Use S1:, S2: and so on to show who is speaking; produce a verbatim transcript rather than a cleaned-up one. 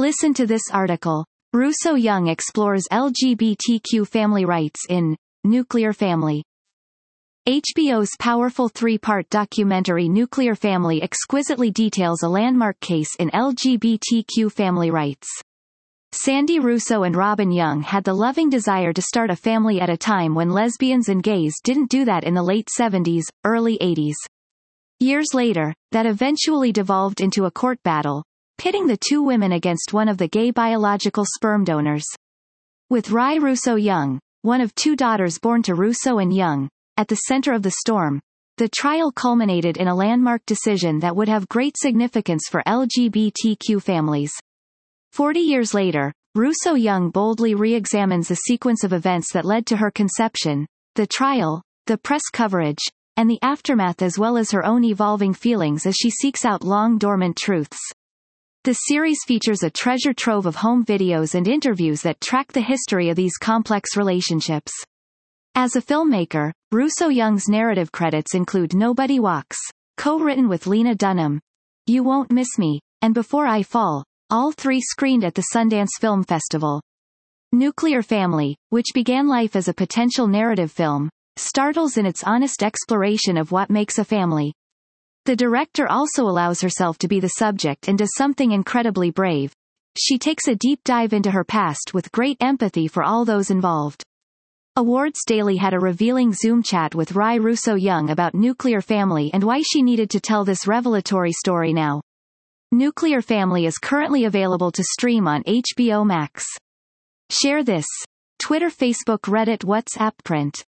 S1: Listen to this article. Russo Young explores L G B T Q family rights in Nuclear Family. H B O's powerful three-part documentary Nuclear Family exquisitely details a landmark case in L G B T Q family rights. Sandy Russo and Robin Young had the loving desire to start a family at a time when lesbians and gays didn't do that in the late seventies, early eighties. Years later, that eventually devolved into a court battle, pitting the two women against one of the gay biological sperm donors. With Ry Russo Young, one of two daughters born to Russo and Young, at the center of the storm, the trial culminated in a landmark decision that would have great significance for L G B T Q families. Forty years later, Russo Young boldly re-examines the sequence of events that led to her conception, the trial, the press coverage, and the aftermath, as well as her own evolving feelings as she seeks out long-dormant truths. The series features a treasure trove of home videos and interviews that track the history of these complex relationships. As a filmmaker, Russo Young's narrative credits include Nobody Walks, co-written with Lena Dunham, You Won't Miss Me, and Before I Fall, all three screened at the Sundance Film Festival. Nuclear Family, which began life as a potential narrative film, startles in its honest exploration of what makes a family. The director also allows herself to be the subject and does something incredibly brave. She takes a deep dive into her past with great empathy for all those involved. Awards Daily had a revealing Zoom chat with Ry Russo Young about Nuclear Family and why she needed to tell this revelatory story now. Nuclear Family is currently available to stream on H B O Max. Share this. Twitter, Facebook, Reddit, WhatsApp, print.